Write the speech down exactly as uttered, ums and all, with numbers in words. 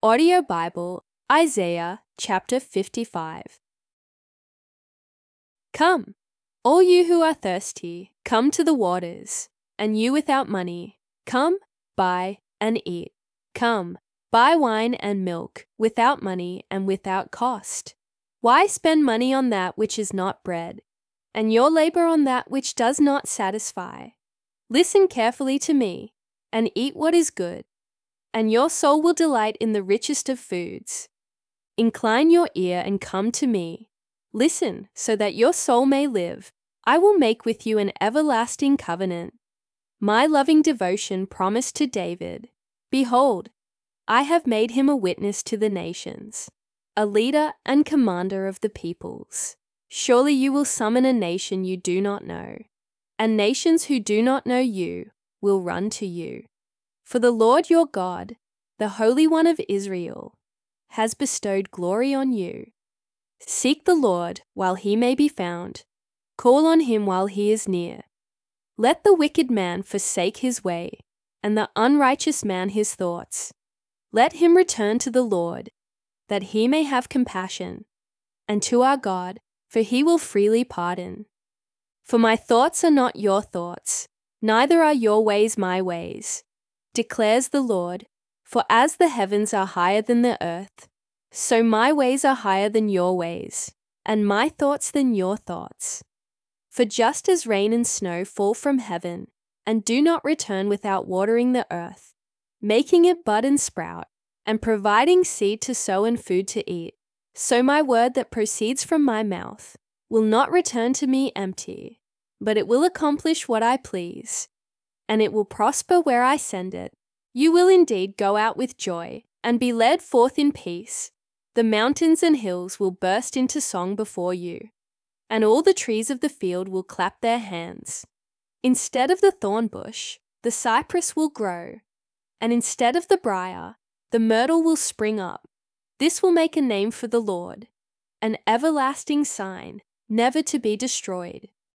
Audio Bible, Isaiah chapter fifty-five. Come, all you who are thirsty, come to the waters, and you without money, come, buy and eat. Come, buy wine and milk, without money and without cost. Why spend money on that which is not bread, and your labor on that which does not satisfy? Listen carefully to me, and eat what is good, and your soul will delight in the richest of foods. Incline your ear and come to me. Listen, so that your soul may live. I will make with you an everlasting covenant. My loving devotion promised to David. Behold, I have made him a witness to the nations, a leader and commander of the peoples. Surely you will summon a nation you do not know, and nations who do not know you will run to you. For the Lord your God, the Holy One of Israel, has bestowed glory on you. Seek the Lord while he may be found. Call on him while he is near. Let the wicked man forsake his way, and the unrighteous man his thoughts. Let him return to the Lord, that he may have compassion, and to our God, for he will freely pardon. For my thoughts are not your thoughts, neither are your ways my ways, declares the Lord. For as the heavens are higher than the earth, so my ways are higher than your ways, and my thoughts than your thoughts. For just as rain and snow fall from heaven, and do not return without watering the earth, making it bud and sprout, and providing seed to sow and food to eat, so my word that proceeds from my mouth will not return to me empty, but it will accomplish what I please, and it will prosper where I send it. You will indeed go out with joy, and be led forth in peace. The mountains and hills will burst into song before you, and all the trees of the field will clap their hands. Instead of the thorn bush, the cypress will grow, and instead of the briar, the myrtle will spring up. This will make a name for the Lord, an everlasting sign, never to be destroyed.